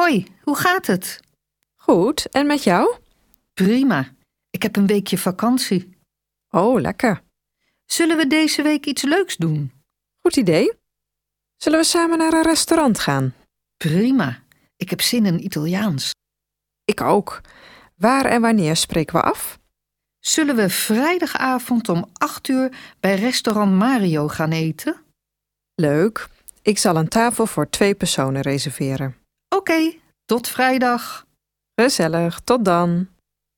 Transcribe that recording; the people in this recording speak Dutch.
Hoi, hoe gaat het? Goed, en met jou? Prima. Ik heb een weekje vakantie. Oh, lekker. Zullen we deze week iets leuks doen? Goed idee. Zullen we samen naar een restaurant gaan? Prima. Ik heb zin in Italiaans. Ik ook. Waar en wanneer spreken we af? Zullen we vrijdagavond om 8:00 bij restaurant Mario gaan eten? Leuk. Ik zal een tafel voor 2 personen reserveren. Oké, tot vrijdag. Gezellig, tot dan.